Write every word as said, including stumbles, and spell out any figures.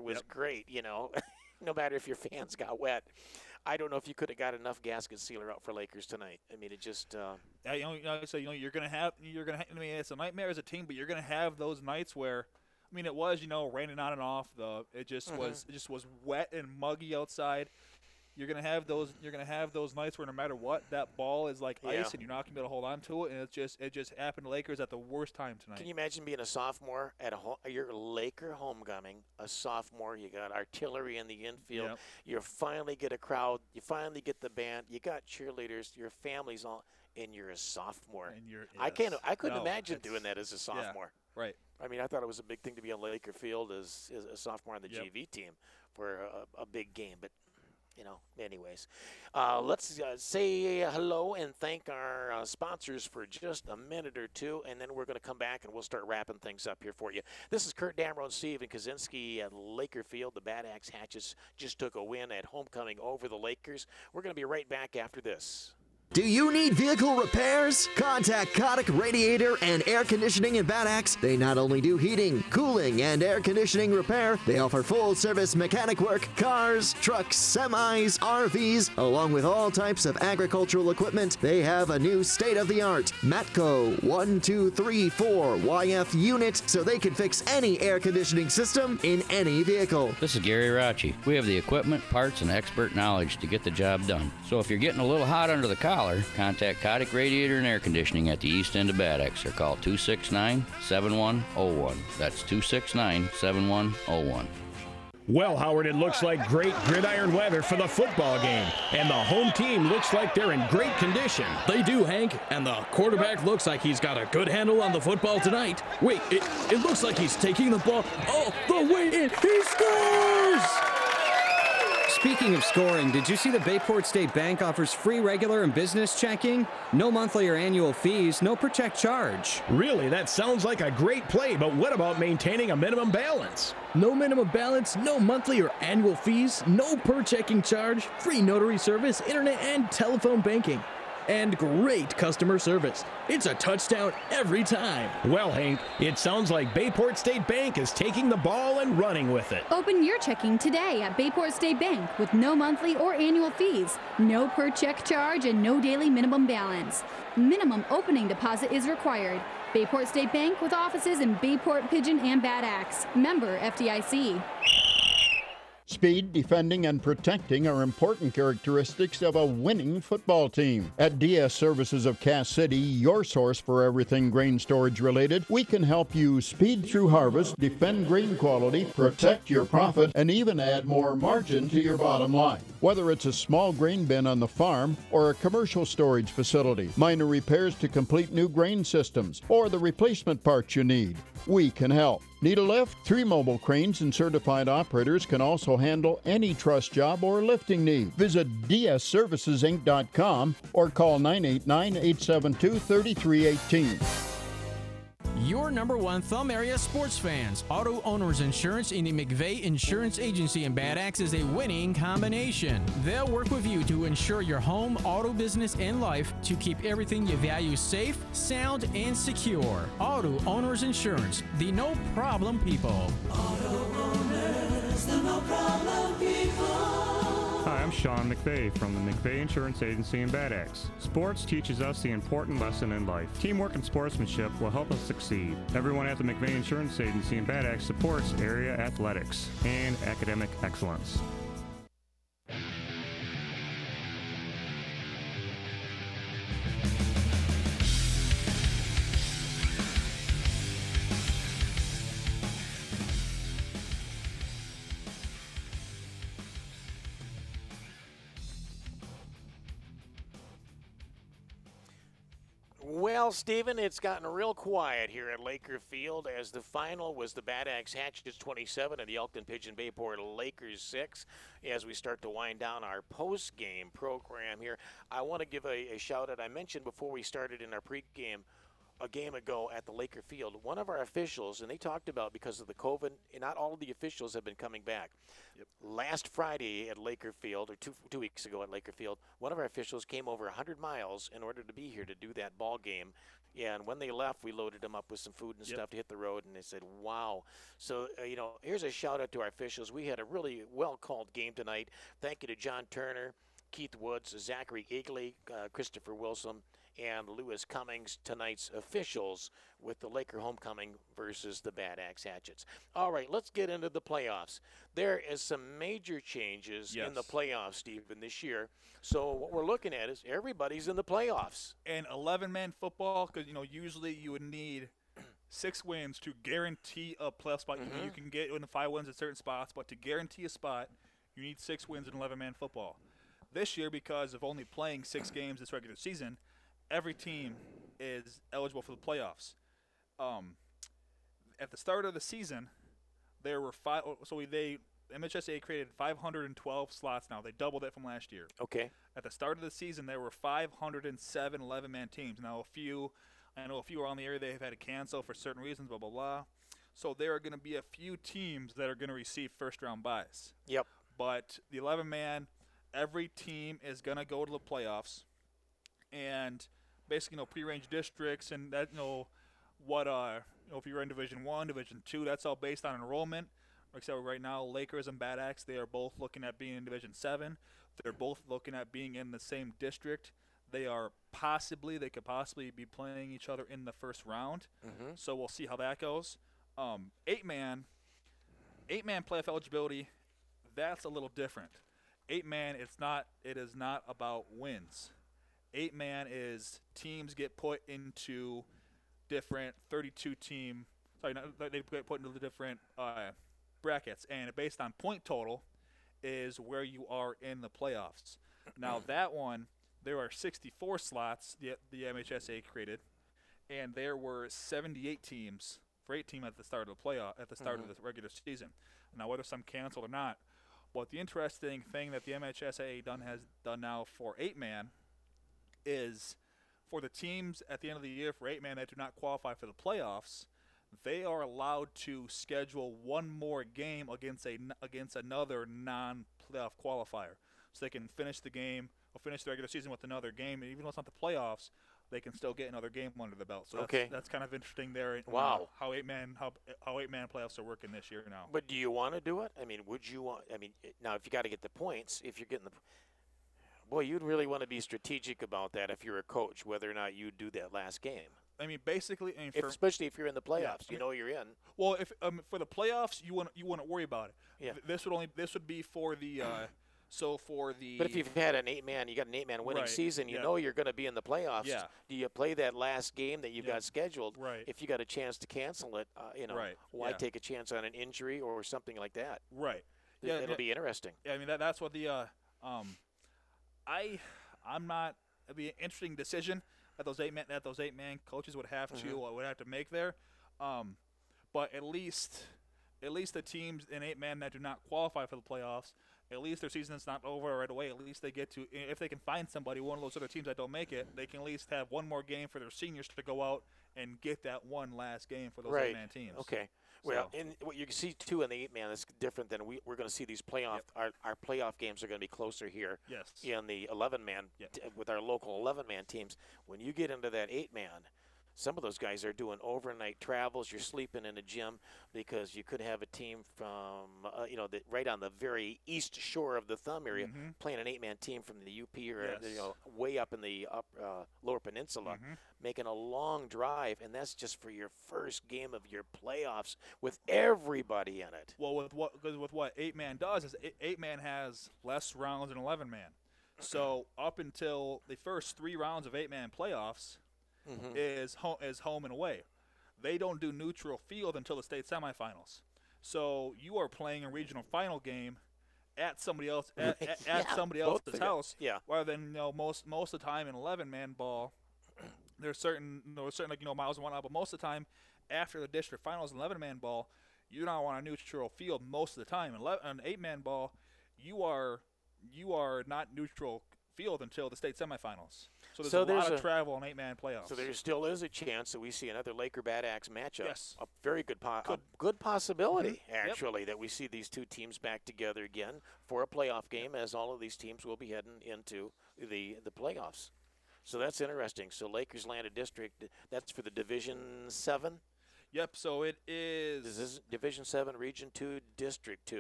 was yep. great, you know, no matter if your fans got wet. I don't know if you could have got enough gasket sealer out for Lakers tonight. I mean, it just. Uh, Yeah, you know, you know, so you know, you're gonna have, you're gonna. I mean, it's a nightmare as a team, but you're gonna have those nights where, I mean, it was, you know, raining on and off. The it just mm-hmm. was, it just was wet and muggy outside. You're gonna have those. You're gonna have those nights where no matter what, that ball is like yeah. ice, and you're not gonna be able to hold on to it. And it's just, it just happened to Lakers at the worst time tonight. Can you imagine being a sophomore at a home, your Laker homecoming? A sophomore, you got artillery in the infield. Yep. You finally get a crowd. You finally get the band. You got cheerleaders. Your family's all, and you're a sophomore. And you're, yes. I can't. I couldn't no, imagine doing that as a sophomore. Yeah, right. I mean, I thought it was a big thing to be on Laker Field as, as a sophomore on the yep. G V team for a, a big game, but. You know, anyways, uh, let's uh, say hello and thank our uh, sponsors for just a minute or two, and then we're going to come back and we'll start wrapping things up here for you. This is Kurt Damrow and Steven Kaczynski at Laker Field. The Bad Axe Hatches just took a win at homecoming over the Lakers. We're going to be right back after this. Do you need vehicle repairs? Contact Kotick Radiator and Air Conditioning in Bad Axe. They not only do heating, cooling, and air conditioning repair, they offer full-service mechanic work, cars, trucks, semis, R Vs, along with all types of agricultural equipment. They have a new state-of-the-art Matco one two three four Y F unit so they can fix any air conditioning system in any vehicle. This is Gary Rauchi. We have the equipment, parts, and expert knowledge to get the job done. So if you're getting a little hot under the collar, contact Kotick Radiator and Air Conditioning at the east end of Bad Axe or call two six nine, seven one zero one. That's two six nine, seven one zero one. Well, Howard, it looks like great gridiron weather for the football game, and the home team looks like they're in great condition. They do, Hank, and the quarterback looks like he's got a good handle on the football tonight. Wait, it, it looks like he's taking the ball all the way in. He scores! Speaking of scoring, did you see the Bayport State Bank offers free regular and business checking? No monthly or annual fees, no per check charge. Really, that sounds like a great play, but what about maintaining a minimum balance? No minimum balance, no monthly or annual fees, no per checking charge, free notary service, internet and telephone banking. And great customer service. It's a touchdown every time. Well, Hank, it sounds like Bayport State Bank is taking the ball and running with it. Open your checking today at Bayport State Bank with no monthly or annual fees, no per check charge, and no daily minimum balance. Minimum opening deposit is required. Bayport State Bank with offices in Bayport, Pigeon, and Bad Axe. Member F D I C. Speed, defending, and protecting are important characteristics of a winning football team. At D S Services of Cass City, your source for everything grain storage related, we can help you speed through harvest, defend grain quality, protect your profit, and even add more margin to your bottom line. Whether it's a small grain bin on the farm or a commercial storage facility, minor repairs to complete new grain systems, or the replacement parts you need, we can help. Need a lift? Three mobile cranes and certified operators can also handle any truss job or lifting need. Visit d s services inc dot com or call nine eight nine, eight seven two, three three one eight. Your number one Thumb area sports fans. Auto Owners Insurance in the McVeigh Insurance Agency in Bad Axe is a winning combination. They'll work with you to insure your home, auto business, and life to keep everything you value safe, sound, and secure. Auto Owners Insurance, the no problem people. Auto Owners, the no problem people. Hi, I'm Sean McVeigh from the McVeigh Insurance Agency in Bad Axe. Sports teaches us the important lesson in life. Teamwork and sportsmanship will help us succeed. Everyone at the McVeigh Insurance Agency in Bad Axe supports area athletics and academic excellence. Well, Stephen, it's gotten real quiet here at Laker Field as the final was the Bad Axe Hatches twenty-seven and the Elkton Pigeon Bayport Lakers six. As we start to wind down our post-game program here, I want to give a, a shout-out. I mentioned before we started in our pregame a game ago at the Laker Field, one of our officials, and they talked about because of the COVID, not all of the officials have been coming back. Yep. Last Friday at Laker Field, or two two weeks ago at Laker Field, one of our officials came over one hundred miles in order to be here to do that ball game. And when they left, we loaded them up with some food and Yep. stuff to hit the road, and they said, wow. So, uh, you know, here's a shout-out to our officials. We had a really well-called game tonight. Thank you to John Turner, Keith Woods, Zachary Eagley, uh, Christopher Wilson, and Lewis Cummings, tonight's officials with the Laker homecoming versus the Bad Axe Hatchets. All right, let's get into the playoffs. There is some major changes in the Yes. playoffs, Stephen, this year. So what we're looking at is everybody's in the playoffs. And eleven-man football, because, you know, usually you would need six wins to guarantee a playoff spot. You know, you can get in the five wins at certain spots, but to guarantee a spot, you need six wins in eleven-man football. This year, because of only playing six games this regular season, every team is eligible for the playoffs. Um, at the start of the season, there were five. So we, they M H S A created five hundred twelve slots. Now they doubled it from last year. Okay. At the start of the season, there were five hundred seven eleven-man teams. Now a few, I know a few around the area they have had to cancel for certain reasons. Blah blah blah. So there are going to be a few teams that are going to receive first-round buys. Yep. But the eleven-man, every team is going to go to the playoffs, and basically, you know, pre-range districts and that, you know, what uh, you know, if you're in Division One, Division Two, that's all based on enrollment. Except right now, Lakers and Bad Axe, they are both looking at being in Division Seven. They're both looking at being in the same district. They are possibly, they could possibly be playing each other in the first round. Mhm. So we'll see how that goes. Um, eight-man, eight-man playoff eligibility, that's a little different. Eight-man, it's not. It is not about wins. Eight-man is teams get put into different thirty-two team. Sorry, not, they get put into the different uh, brackets, and based on point total is where you are in the playoffs. Now that one, there are sixty-four slots the the M H S A created, and there were seventy-eight teams for eight team at the start of the playoff at the start Mhm. of the regular season. Now whether some canceled or not, but the interesting thing that the M H S A done has done now for eight man is for the teams at the end of the year for eight man that do not qualify for the playoffs, they are allowed to schedule one more game against a against another non-playoff qualifier, so they can finish the game or finish the regular season with another game. And even though it's not the playoffs, they can still get another game under the belt. So Okay. that's, that's kind of interesting there. in, uh, Wow. how eight man how how eight man playoffs are working this year now. But do you want to do it? I mean, would you want? I mean, it- now if you got to get the points, if you're getting the, boy, you'd really want to be strategic about that if you're a coach, whether or not you do that last game. I mean, basically, I mean, If, for, especially if you're in the playoffs, Yeah, I you mean- know you're in. well, if um, for the playoffs, you want you wouldn't worry about it. Yeah. Th- This would only this would be for the uh, so for the. But if you've had an eight-man, you got an eight-man winning Right, season, you yeah. know you're going to be in the playoffs. Yeah. Do you play that last game that you've Yeah. got scheduled? Right. If you got a chance to cancel it, uh, you know, Right, why yeah. take a chance on an injury or something like that? Right. It- Yeah, it'll yeah. be interesting. Yeah, I mean that that's what the uh, um, I I'm not. It'd be an interesting decision that those eight man that those eight man coaches would have to Mhm. uh, would have to make there. Um, but at least at least the teams in eight man that do not qualify for the playoffs, at least their season's not over right away. At least they get to, if they can find somebody, one of those other teams that don't make it, they can at least have one more game for their seniors to go out and get that one last game for those Right. eight man teams. Okay. Well, So- and what you can see too in the eight man is different than we we're going to see these playoff our, our playoff games are going to be closer here. Yes. In the eleven man Yep. t- with our local eleven man teams, when you get into that eight man, some of those guys are doing overnight travels. You're sleeping in a gym because you could have a team from uh, you know the, right on the very east shore of the Thumb area Mhm. playing an eight man team from the U P or Yes. you know way up in the up, uh, lower peninsula, Mhm. making a long drive, and that's just for your first game of your playoffs with everybody in it. Well, with what because with what eight man does is eight, eight man has less rounds than eleven man. So up until the first three rounds of eight man playoffs Mhm. is home is home and away. They don't do neutral field until the state semifinals. So you are playing a regional final game at somebody else at, at, at Yeah, somebody both else's of it. house. Yeah. Rather than you know most most of the time in eleven man ball, there's certain you know, certain like you know miles and whatnot, but most of the time after the district finals in eleven man ball, you're not on a neutral field most of the time. In eleven, an eight man ball, you are you are not neutral field until the state semifinals. So there's So a there's lot of a- travel in eight man playoffs. So there still is a chance that we see another Laker Bad Axe matchup. Yes. A very good, po- Could. a good possibility, Mhm. Yep. actually, that we see these two teams back together again for a playoff game, as all of these teams will be heading into the the playoffs. So that's interesting. So Lakers land a district. That's for the Division Seven. Yep. So it is. This is Division Seven, Region Two, District Two.